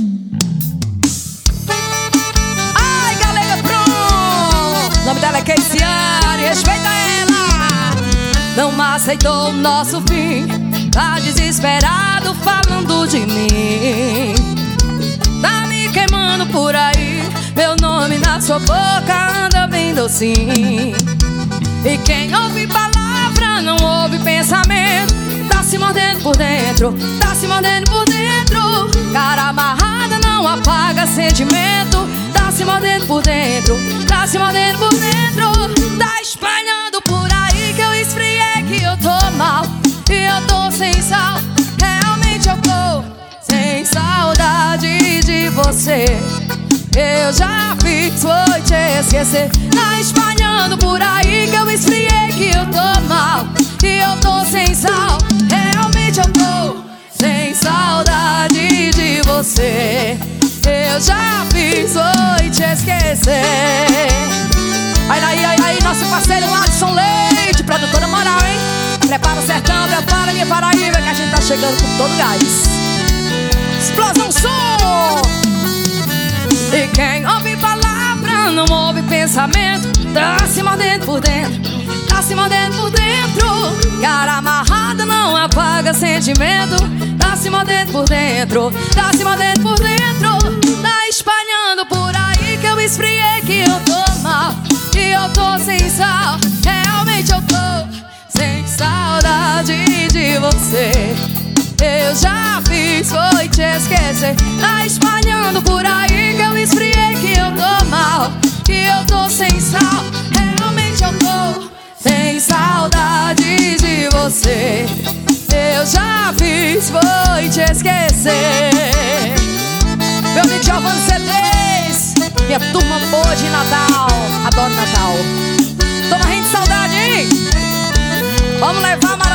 Ai, Galega Prom, o nome dela é Keisiane, respeita ela. Não aceitou o nosso fim, tá desesperado falando de mim. Tá me queimando por aí, meu nome na sua boca anda bem docinho. E quem ouve palavra não ouve pensamento. Tá se mordendo por dentro, tá se mordendo por dentro. Cara amarrada não apaga sentimento. Tá se mordendo por dentro, tá se mordendo por dentro. Tá espalhando por aí que eu esfriei, que eu tô mal e eu tô sem sal. Realmente eu tô sem saudade de você. Eu já fiz, foi te esquecer. Tá espalhando por aí que eu esfriei, que eu tô mal e eu tô sem sal. Realmente eu tô sem saudade de você. Eu já fiz, foi te esquecer. Aí, nosso parceiro Alisson Leite, produtora moral, hein? Prepara o sertão, prepara minha Paraíba, que a gente tá chegando com todo gás. Explosão som! E quem ouve palavra não ouve pensamento. Tá se mordendo por dentro, tá se mordendo por dentro. Cara amarrada não apaga sentimento. Tá se mordendo por dentro, tá se mordendo por dentro. Tá espalhando por aí que eu esfriei, que eu tô mal e eu tô sem sal. Realmente eu tô sem saudade de você. Eu já fiz, foi te esquecer. Tá espalhando por aí que eu esfriei, que eu tô mal e eu tô sem sal. Realmente eu tô sem saudade de você. Eu já fiz, foi te esquecer. Meu amigo Giovanni C3, minha turma boa de Natal. Adoro Natal. Tô morrendo de saudade, hein? Vamos levar